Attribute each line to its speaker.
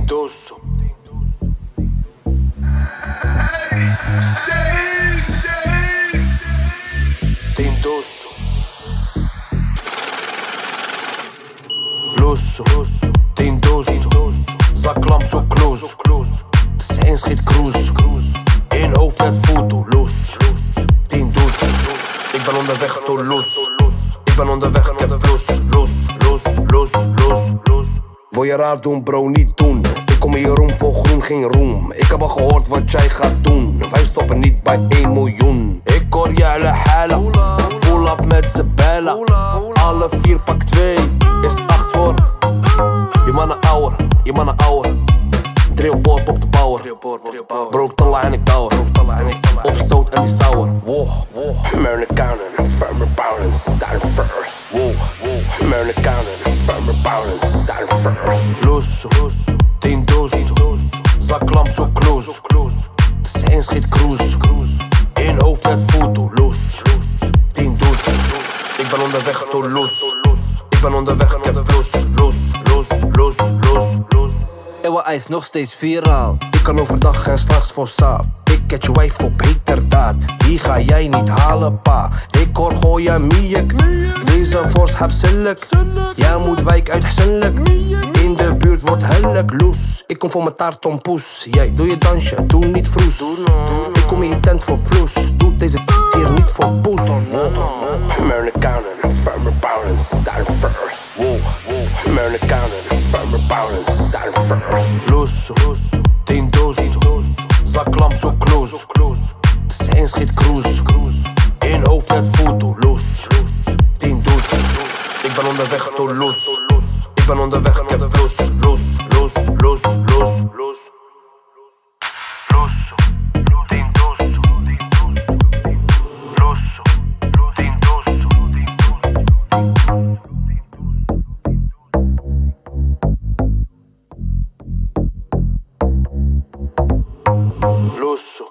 Speaker 1: Tindoso. Tindoso. Lusso. Tindoso. Zaklamp zo close. Zijn schiet cruise. In hoofd met voodoo. Los. Tindoso. Ik ben onderweg to los. Ik ben onderweg, ik heb los. Wil je raar doen, bro, niet doen. Ik kom hier om voor groen, geen roem. Ik heb al gehoord wat jij gaat doen. Wij stoppen niet bij 1 miljoen. Ik hoor je alle halen. Pull up met z'n bellen. Alle 4 pak 2 is 8 voor. Je mannen ouwer. Drill boord op de bouwer. Broek talla en ik douwer. Opstoot en die sauer. Amerikanen, firmer balance, daar first. Amerikanen, firmer balance, daar first. Lusso, Tindoso. Zaklamp zo close. Zijn schiet cruise. In hoofd met voodoo. Los. Tindoso. Ik ben onderweg to los. Ik ben onderweg, ik heb los.
Speaker 2: Ewa ijs nog steeds viraal.
Speaker 1: Ik kan overdag en s'nachts voor saap. Ik catch je wijf op heterdaad. Die ga jij niet halen, pa. Ik hoor gooien miek. Deze fors heb zilk. Jij moet wijk uit Hselijk. In de buurt wordt hellijk loes. Ik kom voor mijn taart om poes. Jij doe je dansje, doe niet vroes. Ik kom in je tent voor vloes. Doe deze hier niet voor poes. Amerikanen, firmer balance, daar first. Amerikanen, firmer balance, daar first. Lusso, Tindoso. Zaklamp zo close. Zijn schiet cruise. In hoofd met voodoo. Los. Tindoso. Ik ben onderweg to los. Ik ben onderweg, ik heb los. Lusso.